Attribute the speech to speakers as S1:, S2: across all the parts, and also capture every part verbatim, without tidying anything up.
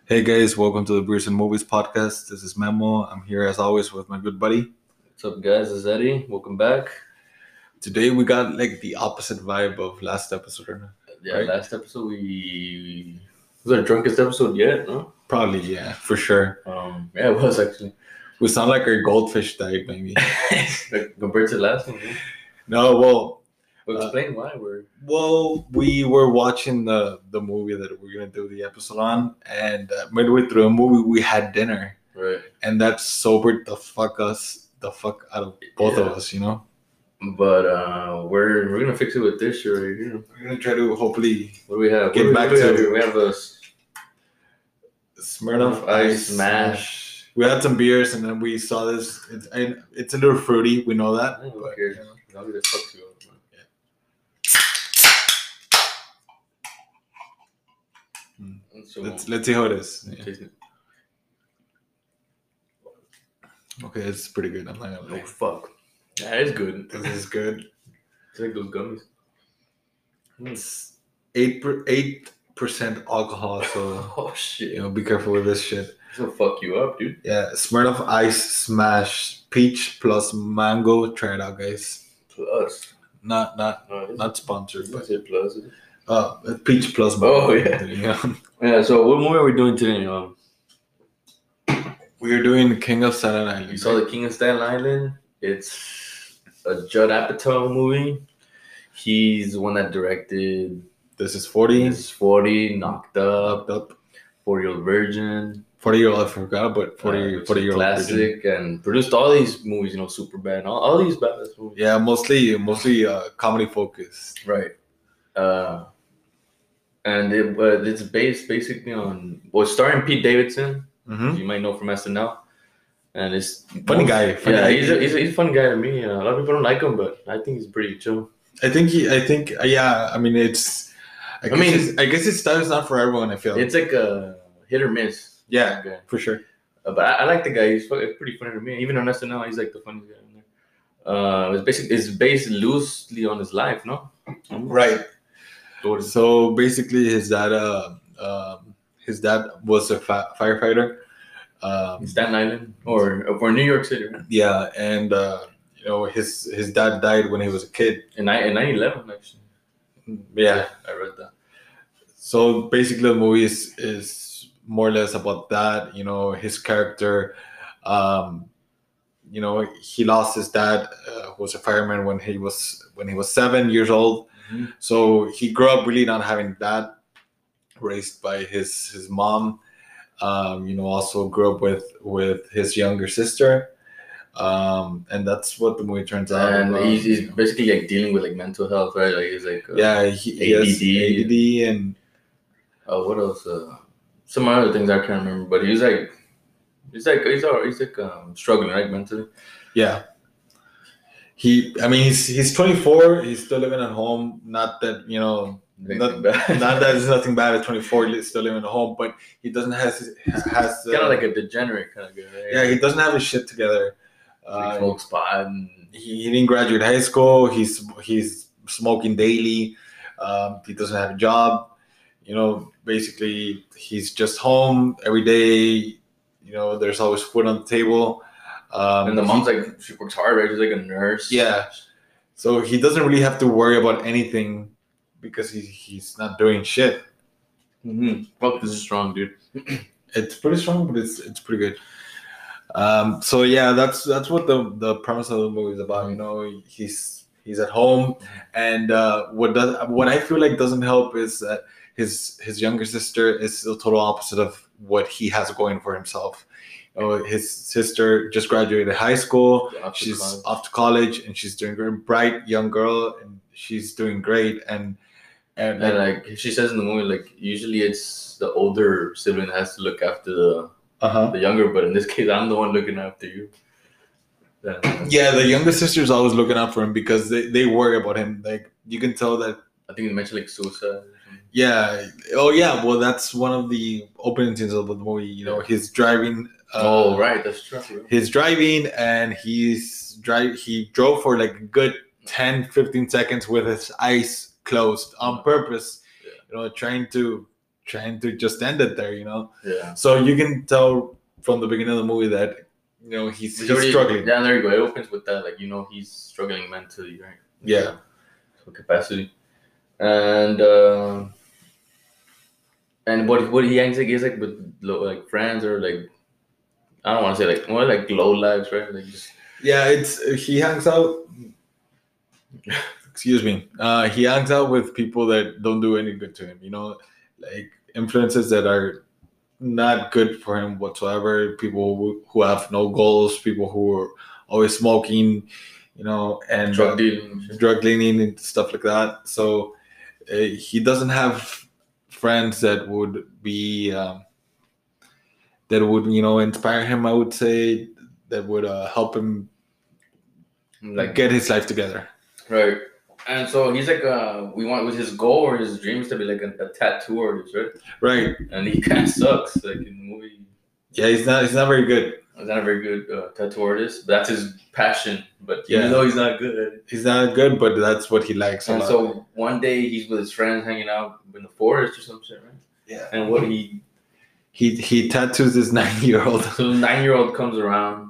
S1: Hey guys, welcome to the Beers and Movies podcast. This is Memo. I'm here as always with my good buddy.
S2: What's up, guys? This is Eddie. Welcome back.
S1: Today we got like the opposite vibe of last episode.
S2: Yeah,
S1: Right?
S2: last episode we was our drunkest episode yet, no?
S1: Probably, yeah, for sure.
S2: Um, yeah, it was actually.
S1: We sound like our goldfish died, maybe.
S2: Like, compared to the last one. Yeah.
S1: No, well,
S2: Well,
S1: Uh,
S2: explain why we're.
S1: well, we were watching the the movie that we're gonna do the episode on, and uh, midway through the movie we had dinner,
S2: Right.
S1: and that sobered the fuck us, the fuck out of both of
S2: Yeah.
S1: us, you know.
S2: But uh, we're we're gonna fix it with this shit right here.
S1: We're gonna try to hopefully
S2: What do we have?
S1: Get
S2: What do we-
S1: back
S2: what do we
S1: to-
S2: have here? We have a s-
S1: Smirnoff
S2: Ice
S1: Ice
S2: Smash.
S1: Smash. We had some beers and then we saw this. It's, and it's a little fruity. We know that.
S2: I don't
S1: but,
S2: care.
S1: you know.
S2: As long as it fucks you up, man.
S1: Hmm.
S2: And So,
S1: Let's let's see how it is. Yeah.
S2: taste it.
S1: Okay, it's pretty good. I'm not gonna
S2: Oh
S1: lie.
S2: fuck. Yeah, it's good.
S1: This is good.
S2: It's like those gummies.
S1: It's eight per, eight percent alcohol, so
S2: Oh shit.
S1: you know be careful with this shit.
S2: This will fuck you up, dude.
S1: Yeah, Smirnoff Ice Smash Peach plus Mango. Try it out, guys.
S2: Plus.
S1: Not not
S2: No, it
S1: not sponsored,
S2: Is
S1: but
S2: it plus?
S1: uh, Peach plus
S2: Oh,
S1: Mango.
S2: yeah.
S1: yeah.
S2: Yeah, so what movie are we doing today? Um,
S1: We are doing King of Staten Island.
S2: you saw The King of Staten Island. It's a Judd Apatow movie. He's the one that directed
S1: This is forty.
S2: He's forty, Knocked Up,
S1: Locked up.
S2: forty-Year-Old Virgin,
S1: forty year old, I forgot, but forty,
S2: uh, which is
S1: forty
S2: a
S1: year old.
S2: classic, and produced all these movies, you know, Superbad, all, all these badass movies.
S1: Yeah, mostly mostly uh, comedy focused.
S2: Right. Uh, and it, uh, it's based basically on, well, starring Pete Davidson,
S1: Mm-hmm.
S2: you might know from S N L. And it's
S1: Funny guy. Funny
S2: yeah,
S1: guy.
S2: he's a, he's, a, he's a fun guy to me. Uh, a lot of people don't like him, but I think he's pretty chill.
S1: I think he. I think uh, yeah. I mean, it's. I,
S2: I
S1: guess
S2: mean-
S1: his, I guess his style is not for everyone. I feel.
S2: It's like a hit or miss.
S1: yeah,
S2: guy.
S1: for sure.
S2: Uh, but I, I like the guy. He's fu- pretty funny to me. Even on S N L, he's like the funniest guy in there. Uh, it's basically it's based loosely on his life, no?
S1: Right.
S2: What is-
S1: So basically, his dad. Uh, um, his dad was a fi- firefighter. Um,
S2: Staten Island or or New York City, right?
S1: yeah, and uh, you know his his dad died when he was a kid.
S2: In ni- in nine eleven, actually.
S1: Yeah.
S2: I read that.
S1: So basically, the movie is, is more or less about that. You know, his character. Um, you know, he lost his dad, uh, who was a fireman when he was when he was seven years old.
S2: Mhm.
S1: So he grew up really not having dad, raised by his his mom. Um, you know, also grew up with with his younger sister. Um, and that's what the movie turns out.
S2: And
S1: about,
S2: he's, he's
S1: you know.
S2: basically like dealing with like mental health, right? Like he's like uh,
S1: yeah, he, he has
S2: A D D.
S1: A D D and
S2: Uh, what else? Uh, some other things I can't remember, but he's like, he's like, he's all, he's like um, struggling, right, mentally.
S1: yeah. He, I mean, he's he's twenty-four. He's still living at home. Not that you know, not, not that there's nothing bad at twenty-four. He's still living at home, but he doesn't has his- has uh,
S2: kind of like a degenerate kind of guy. Right?
S1: yeah. He doesn't have his shit together.
S2: like
S1: Uh,
S2: smokes pot and
S1: he, he didn't graduate high school. He's he's smoking daily. Um, he doesn't have a job. You know, basically, he's just home every day. You know, there's always food on the table. Um,
S2: and the
S1: he-
S2: mom's like she works hard, right? She's like a nurse.
S1: Yeah. So he doesn't really have to worry about anything because he, he's not doing shit.
S2: Mm-hmm. Fuck, this is strong, dude.
S1: It's pretty strong, but it's it's pretty good. Um, so yeah, that's that's what the the premise of the movie is about. You know, he's he's at home, and uh, what does what I feel like doesn't help is that his his younger sister is the total opposite of what he has going for himself. You know, his sister just graduated high school.
S2: Off to
S1: She's
S2: college.
S1: off to college, and she's doing great. Bright young girl, and she's doing great. And and,
S2: And like she says in the movie, like usually it's the older sibling that has to look after the,
S1: uh huh.
S2: the younger, but in this case, I'm the one looking after you. Then,
S1: Yeah, the younger sister's always looking out for him because they, they worry about him. Like you can tell that.
S2: I think they mentioned like suicide. or something.
S1: Yeah. Oh yeah. Well, that's one of the opening scenes of the movie. You know, he's driving. Uh,
S2: oh right, that's true.
S1: He's driving, and he's drive. He drove for like a good ten, fifteen seconds with his eyes closed on purpose.
S2: Yeah.
S1: You know, trying to trying to just end it there, you know.
S2: Yeah.
S1: So you can tell from the beginning of the movie that you know he's, he's
S2: already,
S1: struggling.
S2: Yeah, there you go. It opens with that, like you know he's struggling mentally, right?
S1: Yeah.
S2: So capacity, and uh, and what what he hangs like is like with low, like friends or like I don't want to say like more like low lives, right? Like just
S1: Yeah, it's he hangs out. Excuse me. Uh, he hangs out with people that don't do any good to him. You know, like influences that are not good for him whatsoever. People who, who have no goals. People who are always smoking. You know, and
S2: drug
S1: uh,
S2: dealing,
S1: drug dealing and stuff like that. So uh, he doesn't have friends that would be um, that would you know inspire him. I would say that would uh, help him
S2: like
S1: get his life together.
S2: Right. And so he's like, uh, we want with his goal or his dreams to be like a, a tattoo artist, right?
S1: Right.
S2: And he kind of sucks, like in the movie.
S1: Yeah, he's not. He's not very good.
S2: He's not a very good uh, tattoo artist. But that's his passion. But
S1: Yeah.
S2: even though he's not good at it,
S1: He's not good, but that's what he likes.
S2: and
S1: a lot.
S2: so one day he's with his friends hanging out in the forest or some shit, right?
S1: Yeah.
S2: And what he
S1: he he tattoos this nine year old.
S2: so the nine year old comes around.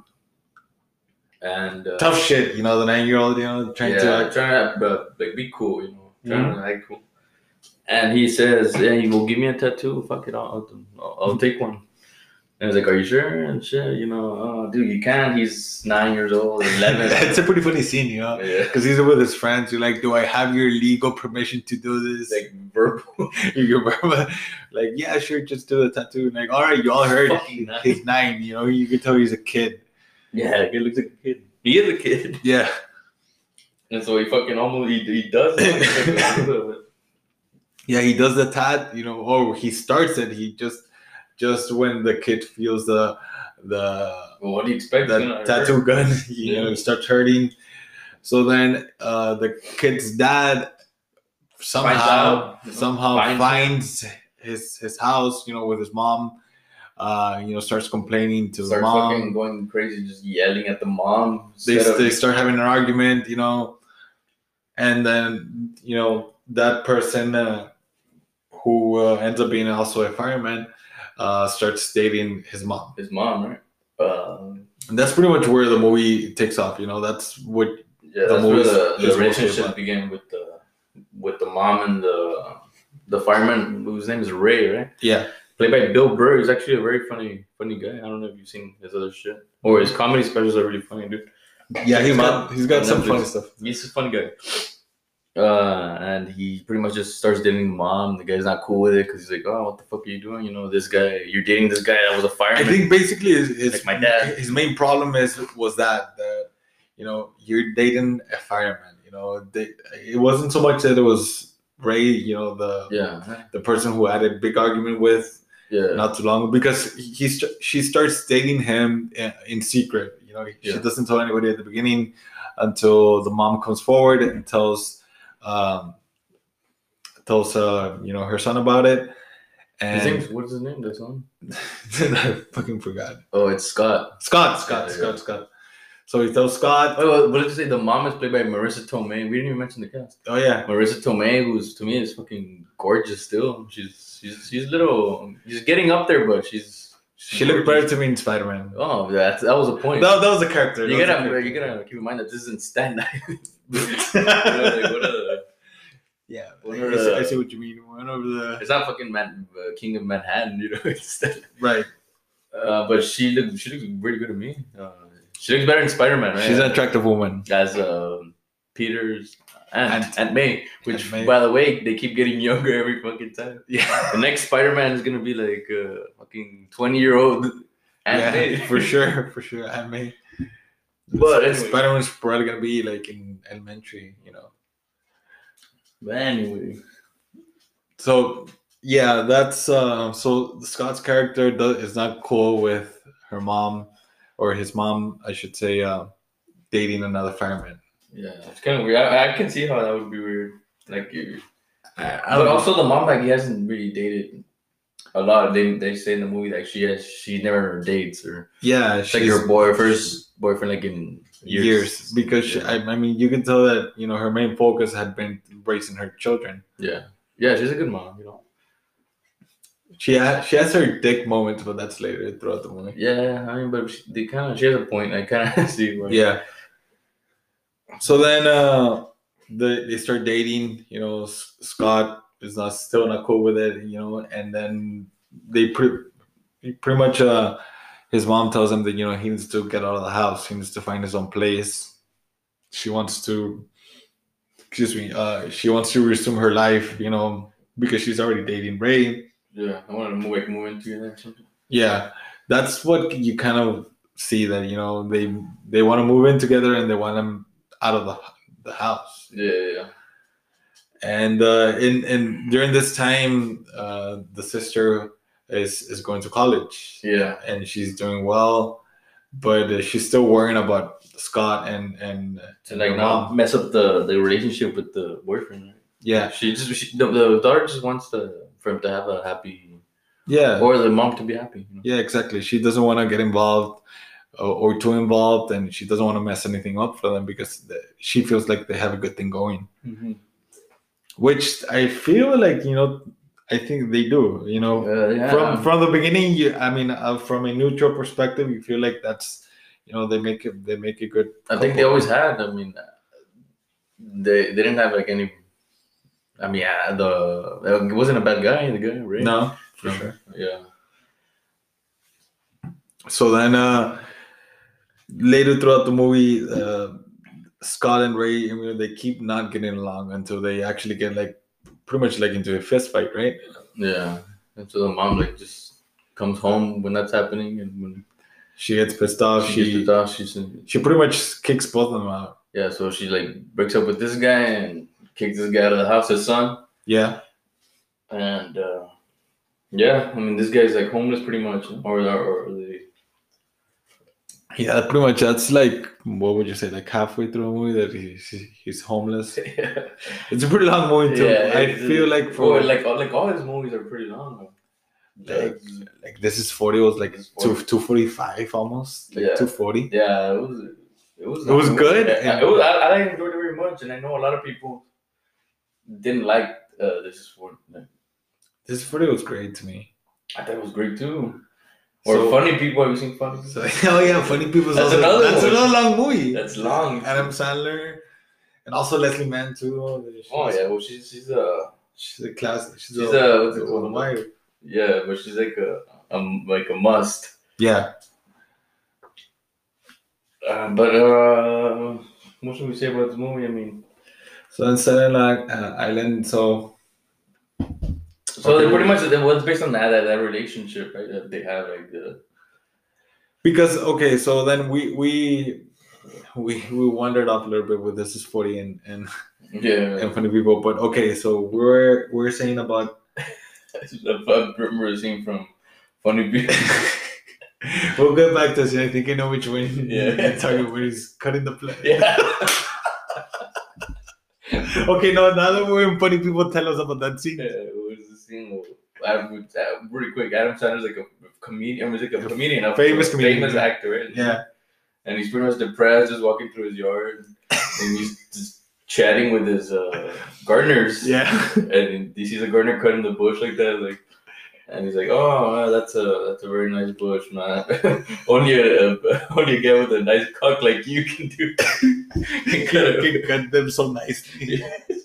S2: And uh,
S1: Tough shit, you know, the nine year old, you know, trying
S2: yeah,
S1: to like,
S2: trying to uh, like be cool, you know, trying
S1: Mhm.
S2: to act cool. And he says, "Yeah, you will give me a tattoo. Fuck it, I'll, I'll, I'll take one." And he's like, "Are you sure?" And shit, you know, oh, dude, you can. He's nine years old, eleven.
S1: it's a pretty funny scene, you know,
S2: Yeah,
S1: because he's with his friends. You're like, "Do I have your legal permission to do this?"
S2: like verbal.
S1: You're like, "Yeah, sure, just do the tattoo." And like, all right, you all heard
S2: Fucking nine.
S1: he's nine. You know, you can tell he's a kid.
S2: Yeah, he looks like a kid. He is a kid.
S1: Yeah.
S2: And so he fucking almost he, he does it.
S1: Yeah, he does the tat, you know, or he starts it. He just just when the kid feels the the
S2: Well, what do you expect?
S1: the
S2: It's gonna
S1: tattoo
S2: hurt.
S1: gun, you
S2: Yeah.
S1: know, starts hurting. So then uh, the kid's dad somehow
S2: out, you know,
S1: somehow
S2: finds
S1: finds, his his house, you know, with his mom. Uh, you know, starts complaining to the
S2: Starts
S1: mom.
S2: fucking going crazy, just yelling at the mom.
S1: They,
S2: instead of-
S1: they start having an argument, you know, and then you know that person uh, who uh, ends up being also a fireman uh, starts dating his mom.
S2: his mom, right? Um,
S1: And that's pretty much where the movie takes off. You know, that's what
S2: yeah,
S1: The
S2: that's where
S1: movie's-
S2: the,
S1: is
S2: the
S1: mostly
S2: relationship
S1: about-
S2: began with the with the mom and the the fireman whose name is Ray, right?
S1: yeah.
S2: Played by Bill Burr. He's actually a very funny funny guy. I don't know if you've seen his other shit or his comedy specials are really funny, dude.
S1: Yeah, he's
S2: Check him
S1: got
S2: out
S1: he's got
S2: on
S1: some
S2: Netflix.
S1: funny stuff.
S2: He's a funny guy. Uh, and he pretty much just starts dating the mom. The guy's not cool with it because he's like, "Oh, what the fuck are you doing? You know, this guy, you're dating this guy that was a
S1: I
S2: fireman."
S1: think basically his, his
S2: Like my dad.
S1: his main problem is was that that you know you're dating a fireman. You know, they, it wasn't so much that it was Ray. You know, the
S2: yeah,
S1: the person who had a big argument with
S2: yeah,
S1: not too long because he st- she starts dating him in, in secret. You know, she
S2: Yeah.
S1: doesn't tell anybody at the beginning until the mom comes forward and tells um, tells uh, you know her son about it. And
S2: his name's what's his name? The son?
S1: I fucking forgot.
S2: Oh, it's Scott.
S1: Scott, Scott,
S2: Yeah,
S1: Scott,
S2: yeah.
S1: Scott. So he tells Scott,
S2: Oh, what did you say? The mom is played by Marissa Tomei. We didn't even mention the cast.
S1: "Oh yeah,
S2: Marissa Tomei, who's to me is fucking gorgeous still. She's she's she's little. She's getting up there, but she's
S1: she looked better to me in Spider Man."
S2: Oh, that that was a point.
S1: That, that was a character.
S2: you
S1: that was a
S2: gotta
S1: character.
S2: you gotta keep in mind that this isn't Stan Island. You know, like, what a-
S1: Yeah,
S2: One
S1: I,
S2: of
S1: see,
S2: the-
S1: I see what you mean. One of the
S2: It's not fucking Man, uh, King of Manhattan, you know. It's
S1: right.
S2: uh, but she looks she looks really good to me. Uh, she looks better in Spider Man, right?
S1: She's an attractive woman.
S2: as um, Peter's aunt,
S1: Aunt.
S2: Aunt May, which
S1: Aunt May.
S2: by the way they keep getting younger every fucking time.
S1: Yeah,
S2: The next Spider Man is gonna be like a fucking twenty year old Aunt
S1: yeah,
S2: May
S1: for sure, for sure. I mean,
S2: But anyway.
S1: Spider Man's probably gonna be like in elementary, you know.
S2: But anyway,
S1: So yeah, that's uh, so Scott's character does, is not cool with her mom or his mom, I should say, uh, dating another fireman.
S2: yeah, it's kind of weird. I, I can see how that would be weird. Like, you,
S1: I, I
S2: but
S1: don't
S2: also the mom, like he hasn't really dated a lot. They they say in the movie like she has she never dates or
S1: yeah,
S2: it's like
S1: she's-
S2: her boy first boyfriend like in years,
S1: years, because she,
S2: Yeah.
S1: I, I mean you can tell that you know her main focus had been raising her children.
S2: yeah, yeah, she's a good mom, you know.
S1: She has she has her dick moments, but that's later throughout the movie.
S2: Yeah, I mean, but she, they kind of she has a point. I kind of see why.
S1: Yeah. So then uh, the they start dating. You know, S- Scott is not still not cool with it. You know, and then they pre- pretty much uh, his mom tells him that you know he needs to get out of the house. He needs to find his own place. She wants to, excuse me, uh, she wants to resume her life. You know, because she's already dating Ray.
S2: Yeah, I want to move like move into it or something.
S1: Yeah, that's what you kind of see that you know they they want to move in together and they want him out of the the house.
S2: Yeah, yeah, yeah.
S1: And uh, in in during this time, uh, the sister is is going to college.
S2: Yeah.
S1: And she's doing well, but uh, she's still worrying about Scott and and
S2: To like
S1: her
S2: not
S1: mom.
S2: mess up the, the relationship with the boyfriend. Right?
S1: Yeah,
S2: She just she, the, the daughter just wants to for him to have a happy,
S1: yeah,
S2: or the mom to be happy. You know?
S1: yeah, exactly. She doesn't want to get involved or, or too involved, and she doesn't want to mess anything up for them because the, she feels like they have a good thing going.
S2: Mm-hmm.
S1: Which I feel like you know, I think they do. You know,
S2: Uh, yeah.
S1: from from the beginning. You, I mean, uh, from a neutral perspective, you feel like that's you know they make it they make a good.
S2: I think they
S1: couple.
S2: always had. I mean, they they didn't have like any. I mean, yeah, the it wasn't a bad guy. The guy, right?
S1: No, for
S2: No.
S1: sure.
S2: Yeah.
S1: So then, uh, later throughout the movie, uh, Scott and Ray, you know, they keep not getting along until they actually get like pretty much like into a fist fight, right?
S2: Yeah. And so the mom like just comes home when that's happening, and when
S1: She gets pissed off.
S2: she,
S1: She
S2: gets pissed off, she's
S1: she pretty much kicks both of them out.
S2: yeah. So she like breaks up with this guy and kicks this guy out of the house, his son,
S1: Yeah,
S2: and uh, yeah. I mean, this guy's like homeless pretty much, or or, or they,
S1: yeah. Pretty much that's like what would you say? Like halfway through the movie that he's he's homeless.
S2: yeah.
S1: It's a pretty long movie too.
S2: Yeah,
S1: I
S2: it's-
S1: feel like for
S2: Well, like all- like all his movies are pretty long. Though.
S1: like like this is forty. It was like
S2: This is
S1: two
S2: forty.
S1: two forty five almost. Like
S2: Yeah.
S1: two forty.
S2: Yeah, it was. It was.
S1: It was good,
S2: Yeah,
S1: and-
S2: it was. I, I enjoyed it very much, and I know a lot of people didn't like uh, this is for.
S1: This forty was great to me.
S2: I thought it was great too. Or
S1: So-
S2: funny people. Have you seen funny people?
S1: So oh yeah, funny people.
S2: That's
S1: also,
S2: another
S1: That's
S2: one.
S1: another long movie.
S2: That's long.
S1: Adam Sandler, and also Leslie Mann too.
S2: Oh yeah, well she's she's a
S1: she's a class. She's,
S2: she's
S1: a,
S2: a what's it
S1: a
S2: called?
S1: wife.
S2: Yeah, but she's like a um like a must.
S1: Yeah.
S2: Uh, but uh, what should we say about this movie? I mean,
S1: So then Silent uh, Island. So
S2: so
S1: Okay.
S2: they pretty much it was based on that, that that relationship, right? That they have like the
S1: because okay, so then we we we we wandered off a little bit with this is forty and and,
S2: yeah.
S1: and funny people, but okay, so we're we're saying about
S2: I remember the scene from Funny People.
S1: we'll get back to this. I think I know which one
S2: Yeah.
S1: you're talking about. Where he's cutting the play.
S2: Yeah.
S1: Okay, no, now that we're in funny people, tell us about that scene.
S2: Yeah, it was the scene where, I would, uh, really quick, Adam Sandler's like a comedian, I mean, he's like a comedian, a
S1: Famous comedian,
S2: famous
S1: yeah.
S2: actor, right?
S1: Yeah.
S2: And he's pretty much depressed, just walking through his yard, and he's just chatting with his uh, gardeners.
S1: Yeah.
S2: And he sees a gardener cutting the bush like that, like, and he's like, "Oh, man, that's a that's a very nice bush, man. only a, a only a guy with a nice cock like you can do." can cut
S1: Can
S2: it."
S1: cut them so nicely.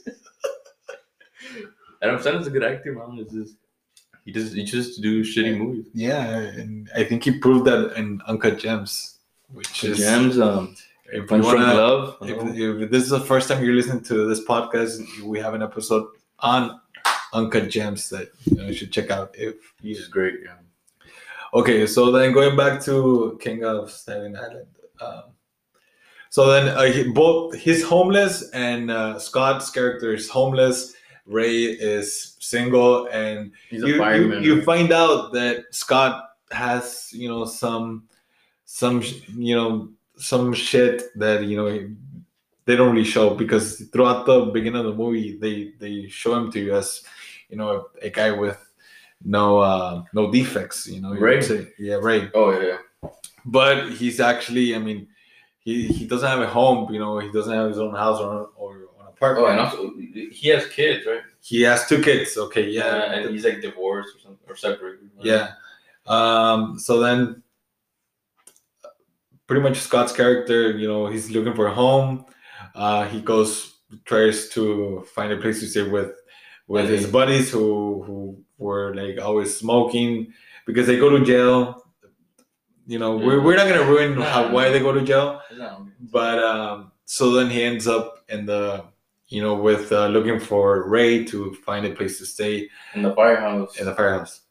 S2: Adam Sandler's a good actor, man. It's just he just he just do shitty movies.
S1: Yeah, and I think he proved that in Uncut Gems, which is
S2: Gems, um,
S1: if you
S2: Punch Drunk
S1: wanna,
S2: Love.
S1: if, if this is the first time you're listening to this podcast, we have an episode on Uncut Gems that you know you should check out. If you
S2: He's great. Yeah.
S1: okay, so then going back to King of Staten Island. Um, so then uh, he, both he's homeless and uh, Scott's character is homeless. Ray is single, and
S2: He's
S1: you,
S2: a
S1: you,
S2: fireman.
S1: you find out that Scott has you know some some sh- you know some shit that you know they don't really show because throughout the beginning of the movie they they show him to you as you know a, a guy with no uh no defects, you know you
S2: Ray?
S1: would say. Yeah, Ray.
S2: Oh yeah.
S1: But he's actually, I mean, he he doesn't have a home, you know he doesn't have his own house or, or on a apartment.
S2: Oh, and also he has kids, right?
S1: He has two kids. Okay, yeah,
S2: Uh, and he's like divorced or something or separated.
S1: yeah. Um, so then, pretty much Scott's character, you know, he's looking for a home. Uh, he goes tries to find a place to stay with with his
S2: Okay.
S1: buddies who who were like always smoking because they go to jail. You know, we're, we're not gonna ruin
S2: Nah,
S1: how why
S2: nah.
S1: they go to jail,
S2: No.
S1: but um, so then he ends up in the you know with uh, looking for Ray to find a place to stay
S2: In the firehouse.
S1: in the firehouse,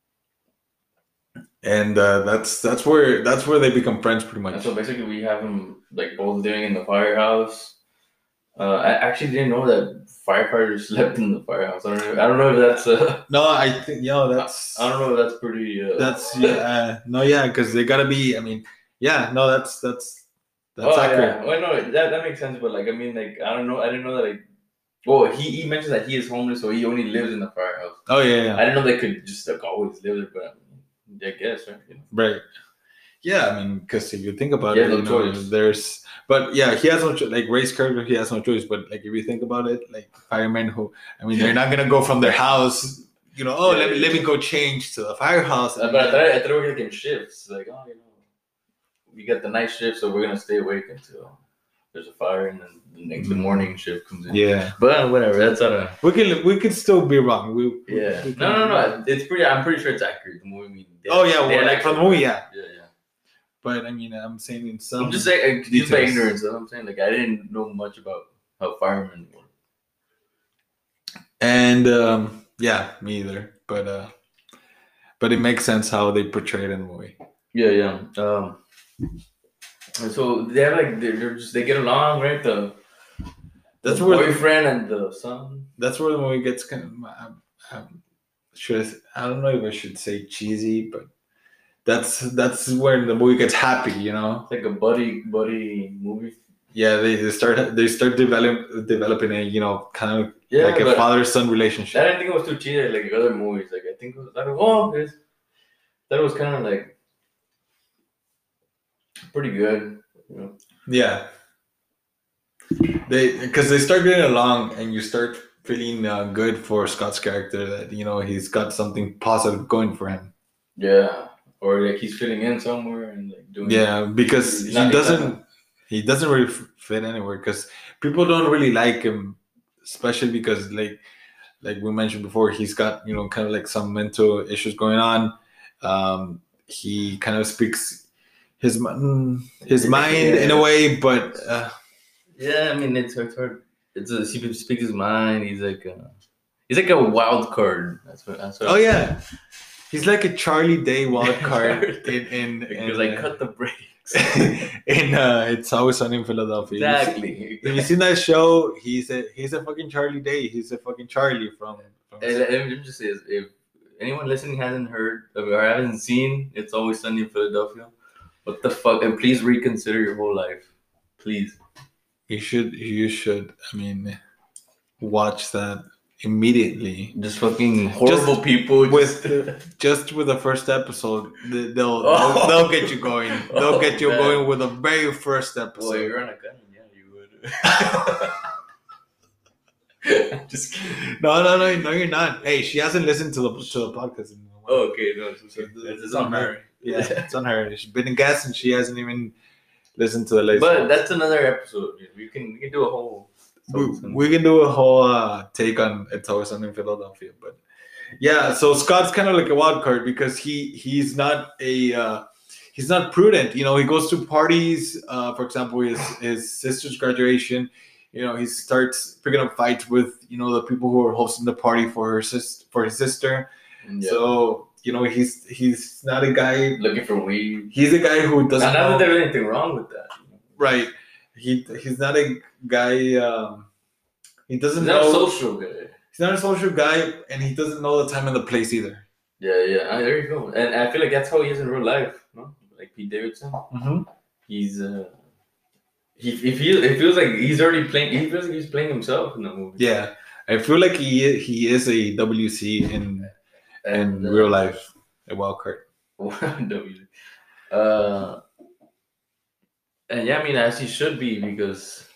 S1: and uh, that's that's where that's where they become friends pretty
S2: And
S1: much.
S2: so basically, we have them like both living in the firehouse. Uh, I actually didn't know that firefighters slept in the firehouse. I don't know. I don't know if that's. Uh,
S1: No, I think you know that's
S2: I don't know if that's pretty. Uh,
S1: that's yeah uh, no yeah because they gotta be. I mean yeah no that's that's that's
S2: oh
S1: accurate.
S2: yeah. Well, no, that that makes sense. But like, I mean, like, I don't know. I didn't know that. Like, well, he he mentioned that he is homeless, so he only lives in the firehouse.
S1: Oh yeah yeah
S2: I didn't know they could just like always live there, but I, mean, I guess right. You know?
S1: right. Yeah, I mean, because if you think about
S2: He
S1: it,
S2: has no
S1: you know,
S2: choice.
S1: there's, but yeah, he has no cho- like Ray's character. He has no choice. But like, if you think about it, like firemen who, I mean, they're not gonna go from their house, you know. Oh,
S2: Yeah,
S1: let me
S2: yeah,
S1: let me
S2: yeah.
S1: go change to the firehouse.
S2: Uh, but I thought I thought we were like in shifts. Like, oh, you know, we got the night shift, so we're gonna stay awake until there's a fire, and then the next the
S1: Mm.
S2: morning shift comes in.
S1: Yeah,
S2: But whatever. That's not a.
S1: we can we could still be wrong. We, we-
S2: Yeah.
S1: we can-
S2: No, no, no. It's pretty. I'm pretty sure it's accurate. The movie. I mean, they-
S1: Oh yeah,
S2: they
S1: well,
S2: had
S1: like from the
S2: actual-
S1: movie, yeah.
S2: Yeah, yeah.
S1: But I mean, I'm saying in some.
S2: I'm just saying, uh, just by
S1: details.
S2: ignorance. That's what I'm saying. Like, I didn't know much about how firemen work.
S1: And um, yeah, me either. But uh, but it makes sense how they portray it in the movie.
S2: Yeah, yeah. Um. And so they're like they're, they're just they get along, right? The
S1: That's
S2: the
S1: where the,
S2: boyfriend and the son.
S1: that's where the movie gets kind of. Um, um, should I, I don't know if I should say cheesy, but that's that's where the movie gets happy. You know.
S2: It's like a buddy buddy movie.
S1: Yeah, they, they start they start develop, developing a you know kind of
S2: Yeah,
S1: like a
S2: but
S1: father son
S2: I
S1: relationship.
S2: didn't think it was too cheesy like other movies. Like I think it was like oh, it's, that was kind of like pretty good. You know.
S1: Yeah. They because they start getting along, and you start feeling uh, good for Scott's character that you know he's got something positive going for him.
S2: Yeah, or like he's fitting in somewhere and like doing.
S1: Yeah, because
S2: He's
S1: he
S2: not- he's
S1: doesn't
S2: not-
S1: he doesn't really f- fit anywhere because people don't really like him, especially because like like we mentioned before, he's got you know kind of like some mental issues going on. Um, he kind of speaks his mi- his mind in a way, but uh,
S2: Yeah, I mean it's it's hard. It's a, he speaks his mind. He's like a, he's like a wild card. That's what. That's what
S1: oh yeah, he's like a Charlie Day wild card in in,
S2: Because
S1: in
S2: I
S1: uh,
S2: cut the brakes.
S1: in uh, It's Always Sunny in Philadelphia. You see-
S2: Exactly.
S1: Have you seen that show? He's a he's a fucking Charlie Day. He's a fucking Charlie from. from
S2: And let me just say, this, if anyone listening hasn't heard or hasn't seen It's Always Sunny in Philadelphia, what the fuck? And please reconsider your whole life, please.
S1: you should you should. I mean, watch that immediately.
S2: Just fucking horrible people
S1: with-
S2: just-
S1: Just with the first episode, they- they'll
S2: Oh.
S1: they'll, they'll get you going. They'll
S2: Oh,
S1: get you
S2: man.
S1: going with the very first
S2: Boy,
S1: episode.
S2: you're on a gun. Yeah, you would. Just kidding.
S1: No, no, no, no, you're not. Hey, she hasn't listened to the to the podcast in a while.
S2: Oh, okay, no, it's,
S1: So
S2: it's,
S1: it's
S2: it's on her.
S1: Yeah, it's on her. She's been a guest and she hasn't even listened to the latest.
S2: But
S1: one.
S2: that's another episode. We can we can do a whole.
S1: we, we can do a whole uh, take on It's Always Sunny in Philadelphia, but yeah. So Scott's kind of like a wild card because he he's not a uh, he's not prudent. You know, he goes to parties. Uh, for example, his his sister's graduation. You know, he starts picking up fights with you know the people who are hosting the party for her sis for his sister.
S2: Yeah.
S1: So you know he's he's not a guy.
S2: Looking for weed.
S1: He's a guy who doesn't
S2: Not that
S1: know,
S2: there's anything wrong with that.
S1: right. He he's not a guy. Um, he doesn't
S2: He's not
S1: know.
S2: a social guy.
S1: He's not a social guy, and he doesn't know the time and the place either.
S2: Yeah, yeah. Ah, there you go. And I feel like that's how he is in real life. No? Like Pete Davidson.
S1: Mm-hmm.
S2: He's uh, he he feels it feels like he's already playing. He feels like he's playing himself in the movie.
S1: Yeah, I feel like he he is a W C in in
S2: And uh,
S1: real life, a wild card.
S2: W. Uh, and yeah, I mean, as he should be because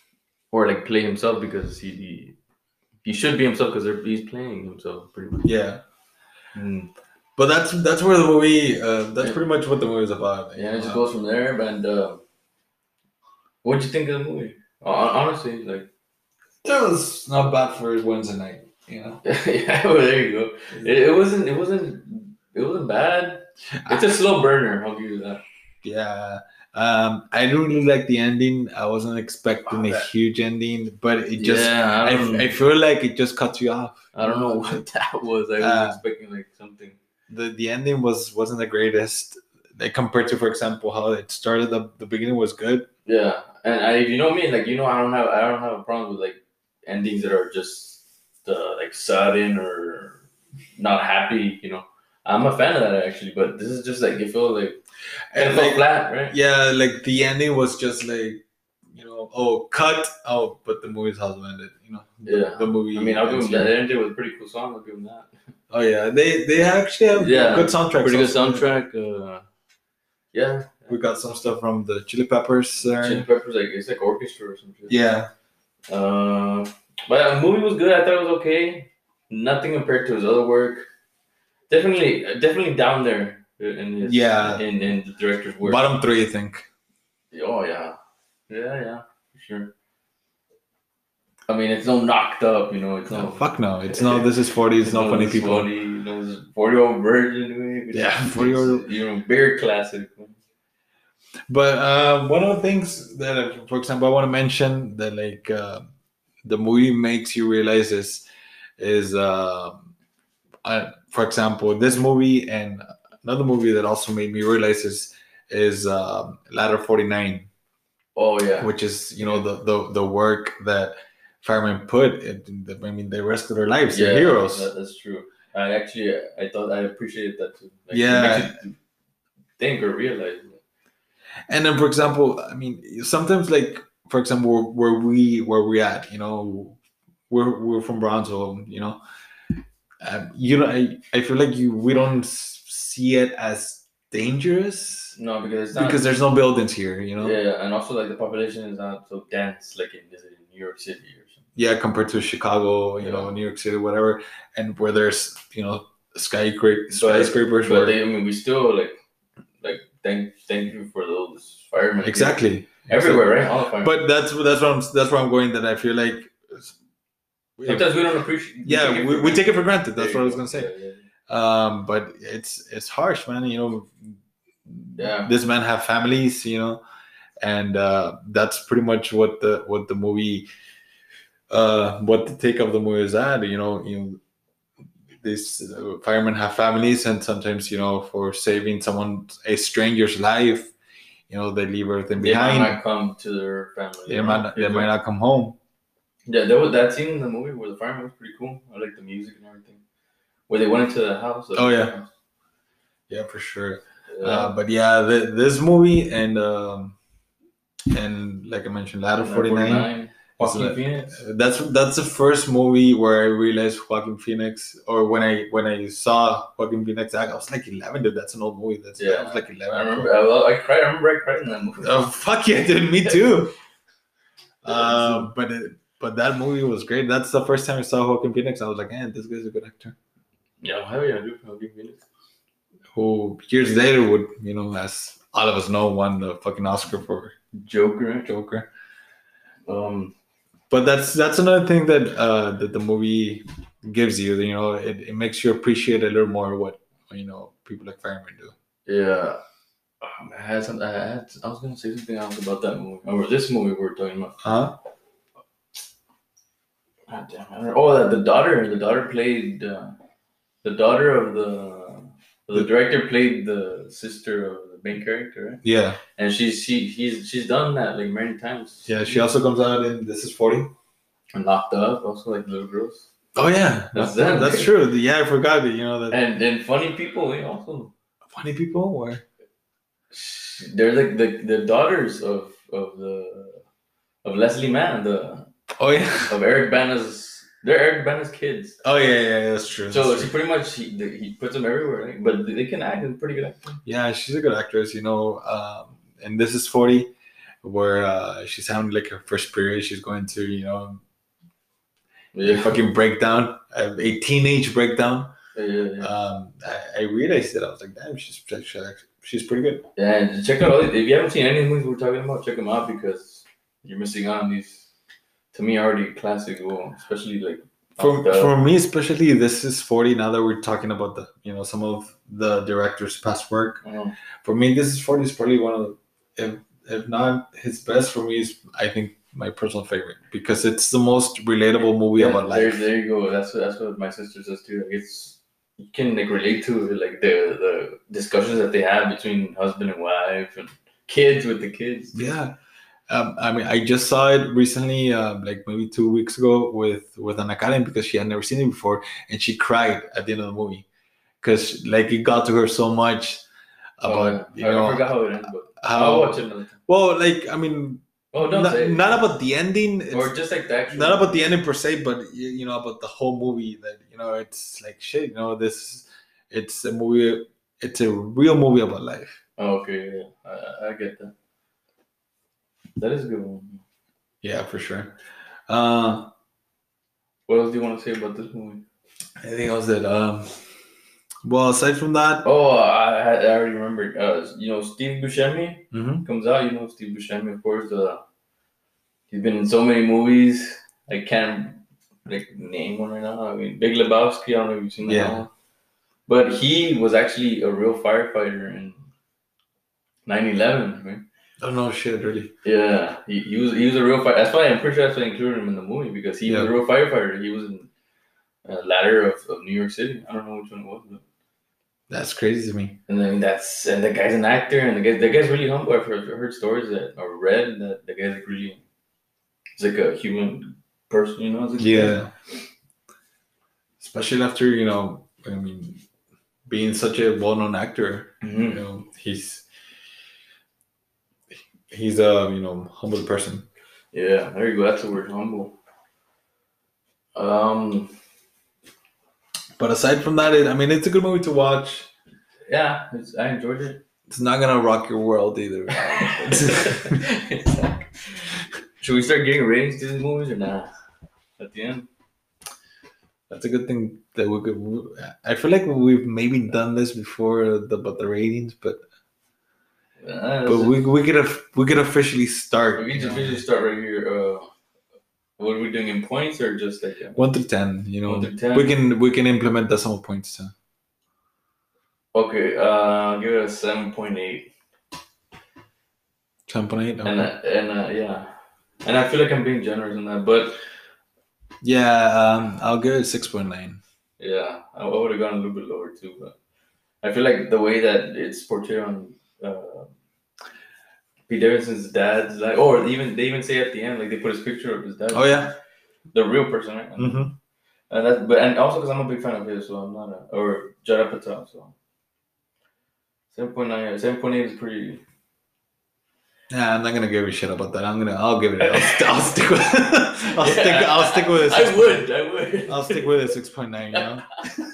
S2: or like play himself because he he, he should be himself because he's playing himself pretty much.
S1: Yeah.
S2: Mm.
S1: But that's that's where the movie. Uh, that's
S2: Yeah.
S1: pretty much what the movie is about.
S2: Yeah, and it just
S1: Uh,
S2: goes from there. And uh, what'd you think of the movie? Hon- Honestly, like,
S1: That was not bad for Wednesday night. You know.
S2: yeah, well, there you go. It, it wasn't. It wasn't. It wasn't bad. It's a slow burner. I'll give you that.
S1: Yeah. Um, I didn't really like the ending. I wasn't expecting
S2: Oh,
S1: a
S2: that-
S1: huge ending, but it just.
S2: yeah, I don't,
S1: I, I feel like it just cuts you off.
S2: I don't know what that was. I was
S1: Uh,
S2: expecting like something.
S1: The the ending was wasn't the greatest. Like compared to, for example, how it started. The, the beginning was good.
S2: Yeah, and I, you know me, like you know, I don't have, I don't have a problem with like endings that are just uh, like sudden or not happy. You know, I'm a fan of that actually, but this is just like it felt like it
S1: And
S2: felt
S1: like,
S2: flat, right?
S1: yeah, like the ending was just like, you know, oh, cut. Oh, but the movie's also ended. You know, the,
S2: Yeah.
S1: the movie.
S2: I mean, I'll give
S1: ends
S2: them that.
S1: here.
S2: They ended with a pretty cool song. I'll give them that.
S1: Oh yeah, they they actually have
S2: Yeah,
S1: good soundtrack.
S2: Pretty good soundtrack. Uh, yeah,
S1: We got some stuff from the Chili Peppers there.
S2: Chili Peppers, like it's like orchestra or some shit.
S1: Yeah.
S2: Uh, but the movie was good. I thought it was okay. Nothing compared to his other work. Definitely, definitely down there in his
S1: Yeah.
S2: in, in the director's work.
S1: Bottom three, I think.
S2: Oh yeah, yeah, yeah, for sure. I mean, it's no knocked up, you know. It's
S1: No,
S2: no
S1: fuck no. It's no. This is forty. It's no funny
S2: this
S1: people.
S2: forty, you know, this forty-year-old virgin, maybe.
S1: Yeah,
S2: It's,
S1: forty-year-old.
S2: You know, beer classic.
S1: But uh, one of the things that, uh, for example, I want to mention that like uh, the movie makes you realize is is uh, uh, for example, this movie and another movie that also made me realize is is uh, Ladder forty-nine,
S2: Oh yeah.
S1: which is you know the the, the work that firemen put. In, I mean, they risked their lives. They're heroes.
S2: That, that's true. I actually, I thought I appreciated that too. Like,
S1: Yeah.
S2: It makes you think or realize.
S1: And then, for example, I mean, sometimes, like, for example, where we where we at, you know, we're we're from Brownsville, you know, um, you know, I, I feel like you we don't s- see it as dangerous
S2: No, because it's not,
S1: because there's no buildings here, you know.
S2: yeah, and also like the population is not so dense like it is in New York City or something.
S1: Yeah, compared to Chicago, you know,
S2: Yeah.
S1: New York City, whatever, and where there's you know skyscra- skyscrapers.
S2: But
S1: where,
S2: they, I mean, we still like, like thank thank you for those firemen.
S1: exactly
S2: Everywhere, right? All the firemen.
S1: But that's that's what I'm that's where I'm going. That I feel like.
S2: Sometimes we don't appreciate.
S1: Yeah,
S2: take it
S1: we,
S2: for
S1: we take it for
S2: granted.
S1: granted. That's
S2: There
S1: what I
S2: you
S1: was
S2: go.
S1: gonna say.
S2: Yeah, yeah.
S1: Um, but it's it's harsh, man. You know,
S2: Yeah.
S1: this men have families, you know, and uh, that's pretty much what the what the movie, uh, what the take of the movie is at. You know, you know, these uh, firemen have families, and sometimes you know, for saving someone a stranger's life, you know, they leave everything
S2: They might
S1: behind.
S2: not come to their family.
S1: They might not, they might not come home.
S2: Yeah, there was that scene in the movie where the fireman was pretty cool. I like the music and everything. Where they went into the house.
S1: Oh, yeah. Yeah, for sure.
S2: Yeah.
S1: Uh, but yeah, the, this movie and um, and like I mentioned, Ladder forty-nine.
S2: Joaquin
S1: like-
S2: Phoenix.
S1: That's that's the first movie where I realized Joaquin Phoenix, or when I when I saw Joaquin Phoenix act, I was like eleven, dude. That's an old movie. That's
S2: Yeah.
S1: I was like eleven.
S2: I remember. I, I cried. I remember I cried in that movie.
S1: Oh fuck yeah, dude. Me too.
S2: Yeah,
S1: Um, but it, but that movie was great. That's the first time I saw Joaquin Phoenix. I was like, man, this guy's a good actor.
S2: Yeah, hell yeah, dude. Joaquin Phoenix.
S1: Who years later would, you know, as all of us know, won the fucking Oscar for
S2: Joker.
S1: Joker.
S2: Um.
S1: But that's that's another thing that uh, that the movie gives you. You know, it, it makes you appreciate a little more what you know people like firemen do.
S2: Yeah. Um, I had some. I had. I was gonna say something else about that movie. Or this movie we're talking about.
S1: Huh?
S2: God damn. I don't know. Oh, the, the daughter. The daughter played. Uh, the daughter of the. The director played the sister of the main character, right?
S1: Yeah.
S2: And she's she he's she's done that like many times.
S1: Yeah. She also comes out in This Is forty.
S2: And Locked Up, also like Little Girls.
S1: Oh yeah,
S2: That's
S1: that's
S2: them.
S1: that's true. Yeah, I forgot that. You know that
S2: And and Funny People, they also
S1: funny people were.
S2: they're like the, the daughters of of the of Leslie Mann, the
S1: Oh yeah.
S2: of Eric Bana's. They're Eric Bana's kids.
S1: Oh yeah, yeah, yeah, that's true.
S2: So
S1: that's
S2: she
S1: true.
S2: pretty much he the, he puts them everywhere, right? But they can act. They're pretty good actors.
S1: Yeah, she's a good actress. You know, um, and This Is forty, where uh, she's having like her first period. She's going to, you know, a
S2: Yeah.
S1: fucking breakdown, a, a teenage breakdown.
S2: Yeah, yeah, yeah.
S1: Um, I, I realized it. I was like, damn, she's she's, she's pretty good.
S2: Yeah, and check out all these, if you haven't seen any of the movies we're talking about, check them out because you're missing out on these. To me, already classic. Well, especially like
S1: For,
S2: the,
S1: for me, especially, this is forty. Now that we're talking about the, you know, some of the director's past work.
S2: uh,
S1: For me, this is forty is probably one of, the, if if not his best. For me, is I think my personal favorite because it's the most relatable movie
S2: yeah,
S1: about
S2: there,
S1: life.
S2: there you go. That's what, that's what my sister says too. Like it's you can like relate to like the the discussions that they have between husband and wife and kids with the kids.
S1: Yeah. Um, I mean, I just saw it recently, uh, like maybe two weeks ago, with with an Karen because she had never seen it before, and she cried at the end of the movie because like it got to her so much about
S2: Oh,
S1: you
S2: I,
S1: know
S2: I forgot how it ends, but
S1: how
S2: I'll watch it another time.
S1: well, like I mean,
S2: Oh, don't
S1: not,
S2: say it.
S1: not about the ending, it's
S2: Or just like the actual.
S1: not about the ending per se, but you, you know about the whole movie. That you know, it's like shit. You know, this it's a movie. It's a real movie about life.
S2: Oh, okay, yeah, I, I get that. That is a good one.
S1: Yeah, for sure. Uh,
S2: What else do you want to say about this movie?
S1: Anything else that um. Well, aside from that,
S2: Oh, I, I already remembered. Uh, you know, Steve Buscemi
S1: mm-hmm.
S2: comes out. You know, Steve Buscemi, of course. Uh, he's been in so many movies. I can't like name one right now. I mean, Big Lebowski. I don't know if you've seen that
S1: Yeah.
S2: one. But he was actually a real firefighter in nine eleven, right?
S1: Oh no, shit, really.
S2: Yeah, he, he was he was a real fighter. That's why I'm pretty sure that's why I included him in the movie because he was
S1: Yeah.
S2: a real firefighter. He was in uh, ladder of, of New York City. I don't know which one it was, but.
S1: That's crazy to me.
S2: And then that's and the guy's an actor, and the guy the guy's really humble. I've heard, heard stories that or read that the guy's like really, he's like a human person, you know? It's like
S1: Yeah. Especially after you know, I mean, being such a well-known actor,
S2: mm-hmm.
S1: you know, he's he's a you know humble person.
S2: Yeah, there you go. That's the word, humble. Um.
S1: But aside from that, it, I mean, it's a good movie to watch.
S2: Yeah, it's, I enjoyed it.
S1: It's not gonna rock your world either.
S2: Should we start getting ratings to these movies or not? At the end.
S1: That's a good thing that we could. I feel like we've maybe done this before the, about the ratings, but
S2: uh,
S1: but we we could have we could officially start.
S2: We can
S1: you
S2: just
S1: know.
S2: officially start right here. Uh, what are we doing in points or just like uh,
S1: one through ten? You know,
S2: one through ten?
S1: we can we can implement decimal points too.
S2: Okay, uh, give it a seven point eight.
S1: Seven point eight. Okay.
S2: And uh, and uh, yeah, and I feel like I'm being generous in that, but
S1: yeah, um, I'll give it six point nine.
S2: Yeah, I would have gone a little bit lower too, but I feel like the way that it's portrayed on uh, Pete Davidson's dad's, like, or even they even say at the end, like they put his picture of his dad.
S1: Oh yeah,
S2: the real person, right?
S1: Mm-hmm.
S2: And that, but and also because I'm a big fan of his, so I'm not a or Judd Apatow, so seven point nine, seven point eight is pretty.
S1: Yeah, I'm not gonna give a shit about that. I'm gonna, I'll give it. I'll, st- I'll stick with. I'll
S2: Yeah,
S1: stick. I'll stick with it.
S2: I would, I would.
S1: I'll stick with it. Six point nine. You know.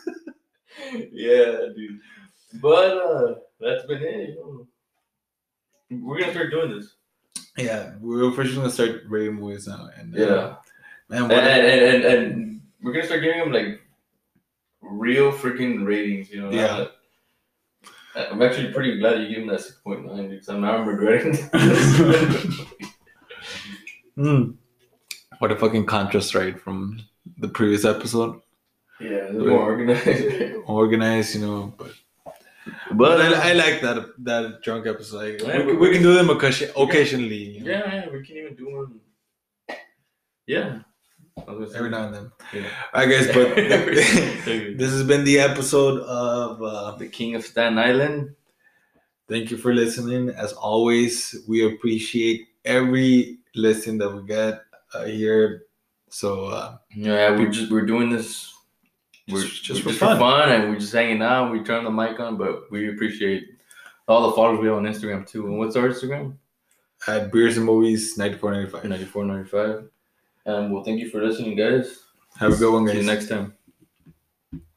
S2: Yeah, dude. But uh, that's been it. You know. We're gonna start doing this.
S1: Yeah, we're officially gonna start rating movies now, and uh,
S2: Yeah,
S1: man,
S2: and,
S1: what
S2: and, and, and, and we're gonna start giving them like real freaking ratings. You know.
S1: Yeah.
S2: Not, I'm actually pretty glad you gave him that six point nine because I'm now I'm regretting this.
S1: mm. What a fucking contrast, right, from the previous episode.
S2: Yeah, it's more organized.
S1: Organized, you know, but
S2: But
S1: but I, I like that that drunk episode. Like,
S2: Yeah,
S1: we,
S2: we-
S1: we can do them occasion, occasionally. You know,
S2: yeah, yeah, we can even do one. Yeah. I was gonna say-
S1: every now and then.
S2: Yeah.
S1: Alright, guys, but
S2: Every-
S1: this has been the episode of. Uh,
S2: The King of Staten Island.
S1: Thank you for listening. As always, we appreciate every listen that we get uh, here. So uh,
S2: Yeah, we just we're doing this. We're
S1: Just-
S2: just,
S1: just
S2: we're
S1: for
S2: just for
S1: fun.
S2: fun, and we're just hanging out. We turn the mic on, but we appreciate all the followers we have on Instagram too. And what's our Instagram?
S1: at Beers and Movies ninety-four ninety-five.
S2: ninety-four ninety-five. And well, thank you for listening, guys.
S1: Have a good one, guys.
S2: See you next time.